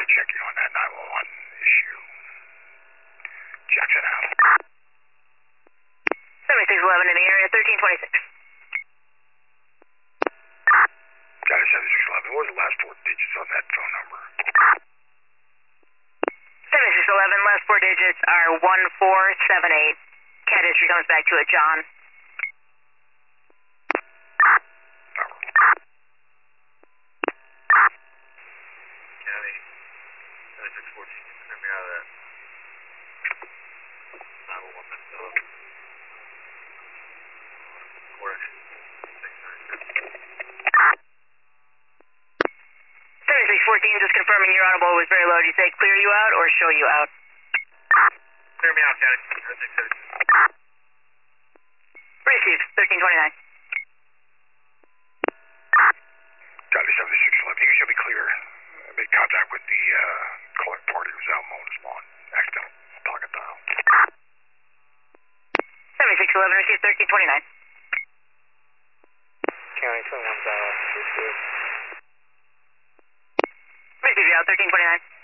checking on that 911 issue. Jackson out. 7611 in the area, 1326. Got it, 7611. What was the last four digits on that phone number? 7611, last four digits are 1478. Cat history comes back to a John. County 7614, clear me out of that. 911 Minnesota. Correction. 7614, just confirming your audible was very low. Did you say clear you out or show you out? Clear me out, County. 7617. Received, 1329. Got it, 7611. You should be clear. I made contact with the collect party who was out mowing his lawn. Accidental pocket dial. 7611, received 1329. County 21 dial. Received you out, 1329.